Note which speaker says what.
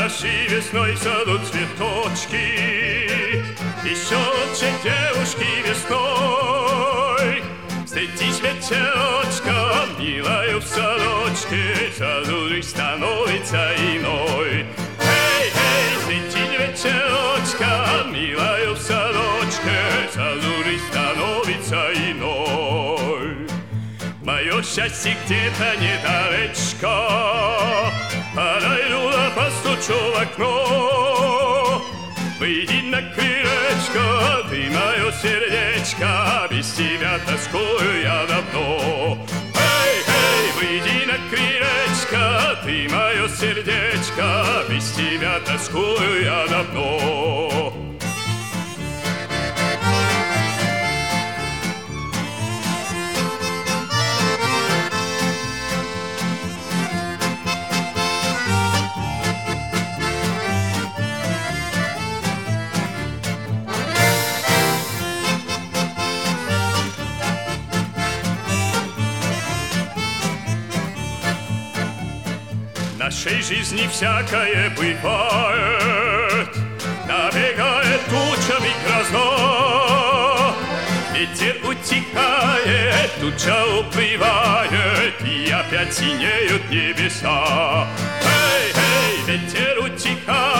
Speaker 1: Нашей весной в саду цветочки, еще лучше девушки весной. Встретись вечерочком, милая в садочке, сразу жизнь становится иной. Эй, эй, встретись вечерочком, милая в садочке, сразу жизнь становится иной. Мое счастье где-то недалечко, подойду да постучу в окно. Выйди на крылечко, ты мое сердечко, без тебя тоскую я давно. Эй, эй, выйди на крылечко, ты мое сердечко, без тебя тоскую я давно. В нашей жизни всякое бывает, набегает тучами гроза. Ветер утихает, туча уплывает, и опять синеют небеса. Эй, эй, ветер утихает,